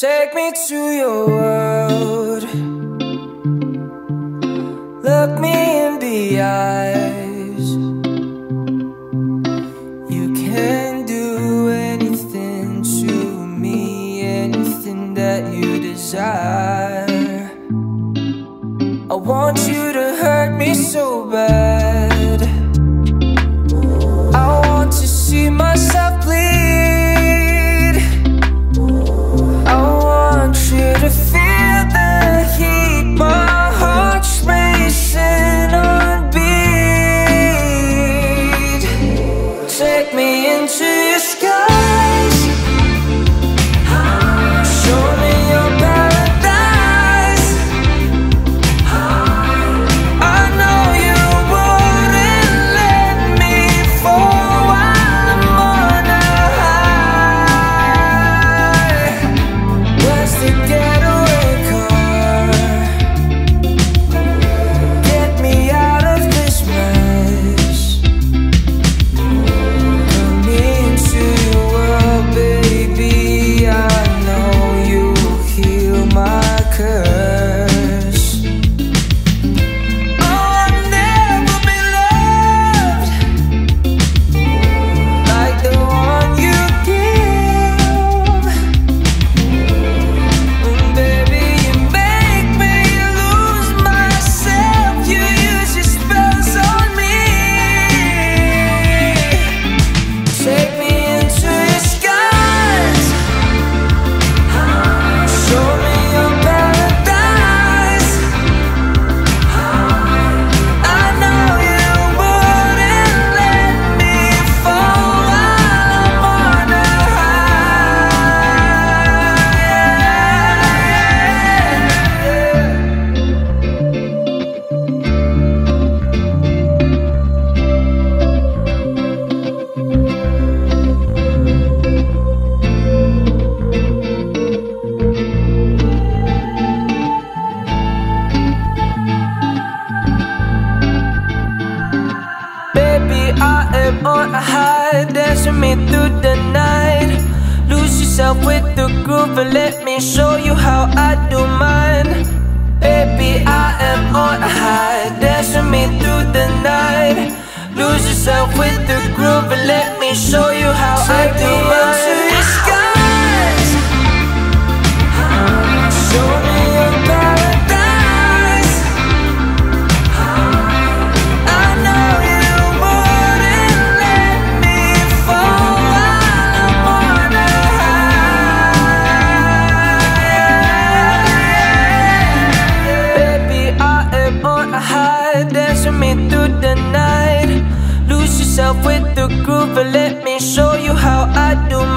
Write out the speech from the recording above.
Take me to your world. Look me in the eyes. You can do anything to me, anything that you desire. I want you to hurt me so bad. I want to see myself bleed. I want you to feel the heat. My heart's racing on beat. Take me into your skies. Show me your paradise. I know you wouldn't let me fall while I'm on a high. Where's the getaway car? Get me out of this mess. Come into your world, baby. I know you'll heal my curse. Oh, I'll never be loved like the one you give. Baby, you make me lose myself. You use your spells on me. Take me into your skies. Show me your paradise. I know you wouldn't let me fall while I'm on a Baby, I am on a high. Dance with me through the night. Lose yourself with the groove and let me show you how I do mine. Baby, I am on a high. Dance with me through the night. Lose yourself with the groove and let me show you how I do mine. Take me into your skies. Show me your paradise. I know you wouldn't let me fall while I'm on a high. Baby, I am on a high. Dance with me through the night. Lose yourself with the groove and let me show you how I do